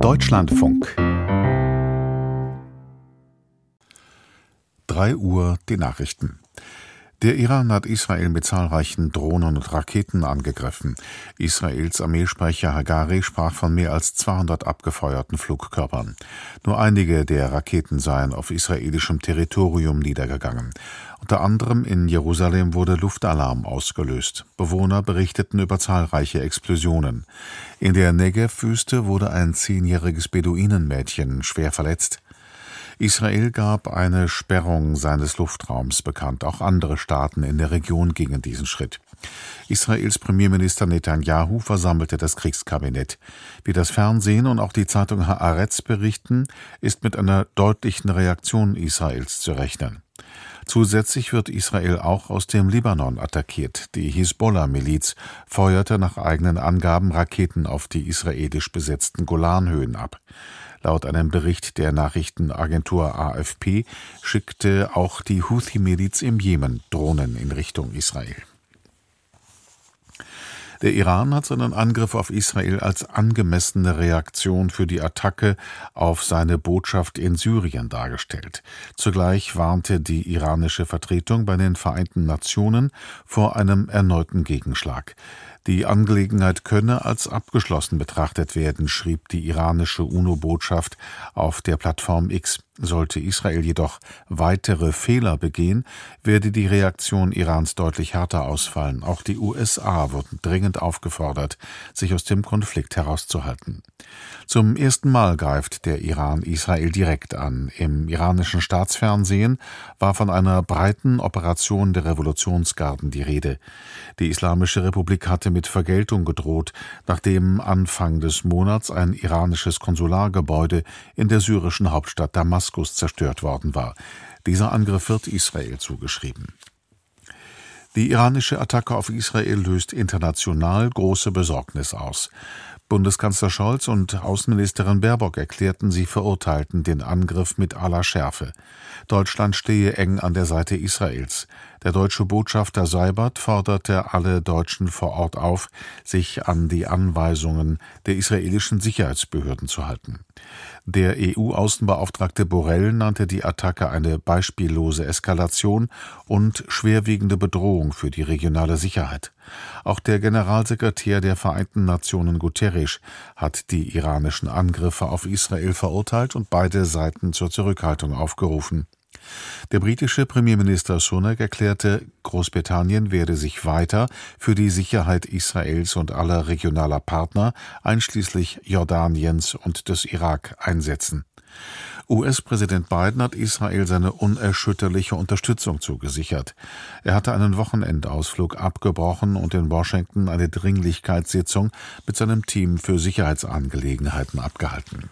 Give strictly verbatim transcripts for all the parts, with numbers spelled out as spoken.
Deutschlandfunk. drei Uhr die Nachrichten. Der Iran hat Israel mit zahlreichen Drohnen und Raketen angegriffen. Israels Armeesprecher Hagari sprach von mehr als zweihundert abgefeuerten Flugkörpern. Nur einige der Raketen seien auf israelischem Territorium niedergegangen. Unter anderem in Jerusalem wurde Luftalarm ausgelöst. Bewohner berichteten über zahlreiche Explosionen. In der Negev-Wüste wurde ein zehnjähriges Beduinenmädchen schwer verletzt. Israel gab eine Sperrung seines Luftraums bekannt. Auch andere Staaten in der Region gingen diesen Schritt. Israels Premierminister Netanyahu versammelte das Kriegskabinett. Wie das Fernsehen und auch die Zeitung Haaretz berichten, ist mit einer deutlichen Reaktion Israels zu rechnen. Zusätzlich wird Israel auch aus dem Libanon attackiert. Die Hisbollah-Miliz feuerte nach eigenen Angaben Raketen auf die israelisch besetzten Golanhöhen ab. Laut einem Bericht der Nachrichtenagentur A F P schickte auch die Houthi-Miliz im Jemen Drohnen in Richtung Israel. Der Iran hat seinen Angriff auf Israel als angemessene Reaktion für die Attacke auf seine Botschaft in Syrien dargestellt. Zugleich warnte die iranische Vertretung bei den Vereinten Nationen vor einem erneuten Gegenschlag. Die Angelegenheit könne als abgeschlossen betrachtet werden, schrieb die iranische UNO-Botschaft auf der Plattform X. Sollte Israel jedoch weitere Fehler begehen, werde die Reaktion Irans deutlich härter ausfallen. Auch die U S A wurden dringend aufgefordert, sich aus dem Konflikt herauszuhalten. Zum ersten Mal greift der Iran Israel direkt an. Im iranischen Staatsfernsehen war von einer breiten Operation der Revolutionsgarden die Rede. Die Islamische Republik hatte mit Vergeltung gedroht, nachdem Anfang des Monats ein iranisches Konsulargebäude in der syrischen Hauptstadt Damaskus zerstört worden war. Dieser Angriff wird Israel zugeschrieben. Die iranische Attacke auf Israel löst international große Besorgnis aus. Bundeskanzler Scholz und Außenministerin Baerbock erklärten, sie verurteilten den Angriff mit aller Schärfe. Deutschland stehe eng an der Seite Israels. Der deutsche Botschafter Seibert forderte alle Deutschen vor Ort auf, sich an die Anweisungen der israelischen Sicherheitsbehörden zu halten. Der E U-Außenbeauftragte Borrell nannte die Attacke eine beispiellose Eskalation und schwerwiegende Bedrohung für die regionale Sicherheit. Auch der Generalsekretär der Vereinten Nationen Guterres hat die iranischen Angriffe auf Israel verurteilt und beide Seiten zur Zurückhaltung aufgerufen. Der britische Premierminister Sunak erklärte, Großbritannien werde sich weiter für die Sicherheit Israels und aller regionaler Partner, einschließlich Jordaniens und des Irak, einsetzen. U S-Präsident Biden hat Israel seine unerschütterliche Unterstützung zugesichert. Er hatte einen Wochenendausflug abgebrochen und in Washington eine Dringlichkeitssitzung mit seinem Team für Sicherheitsangelegenheiten abgehalten.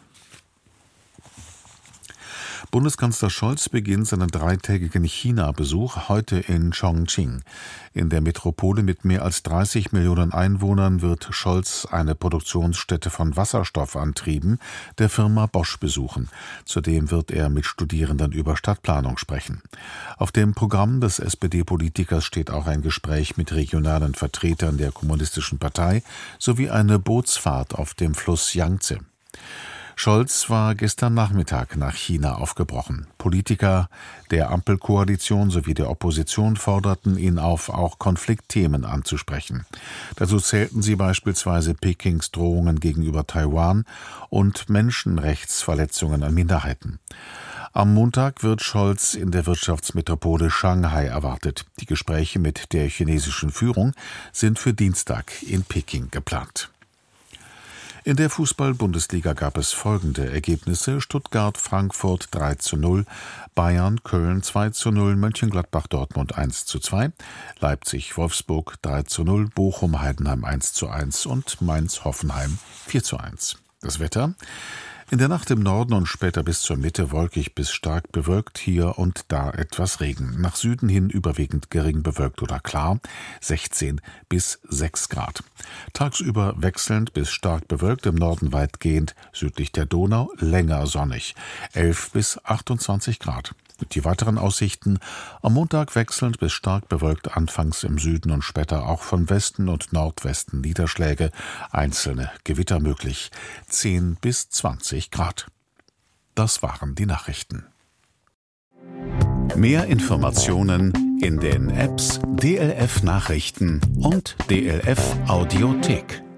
Bundeskanzler Scholz beginnt seinen dreitägigen China-Besuch heute in Chongqing. In der Metropole mit mehr als dreißig Millionen Einwohnern wird Scholz eine Produktionsstätte von Wasserstoffantrieben der Firma Bosch besuchen. Zudem wird er mit Studierenden über Stadtplanung sprechen. Auf dem Programm des S P D-Politikers steht auch ein Gespräch mit regionalen Vertretern der Kommunistischen Partei sowie eine Bootsfahrt auf dem Fluss Yangtze. Scholz war gestern Nachmittag nach China aufgebrochen. Politiker der Ampelkoalition sowie der Opposition forderten ihn auf, auch Konfliktthemen anzusprechen. Dazu zählten sie beispielsweise Pekings Drohungen gegenüber Taiwan und Menschenrechtsverletzungen an Minderheiten. Am Montag wird Scholz in der Wirtschaftsmetropole Shanghai erwartet. Die Gespräche mit der chinesischen Führung sind für Dienstag in Peking geplant. In der Fußball-Bundesliga gab es folgende Ergebnisse: Stuttgart-Frankfurt drei zu null, Bayern-Köln zwei zu null, Mönchengladbach-Dortmund eins zu zwei, Leipzig-Wolfsburg drei zu null, Bochum-Heidenheim eins zu eins und Mainz-Hoffenheim vier zu eins. Das Wetter: In der Nacht im Norden und später bis zur Mitte wolkig bis stark bewölkt, hier und da etwas Regen. Nach Süden hin überwiegend gering bewölkt oder klar, sechzehn bis sechs Grad. Tagsüber wechselnd bis stark bewölkt, im Norden weitgehend südlich der Donau länger sonnig, elf bis achtundzwanzig Grad. Die weiteren Aussichten: am Montag wechselnd bis stark bewölkt, anfangs im Süden und später auch von Westen und Nordwesten Niederschläge, einzelne Gewitter möglich, zehn bis zwanzig Grad. Das waren die Nachrichten. Mehr Informationen in den Apps D L F Nachrichten und D L F Audiothek.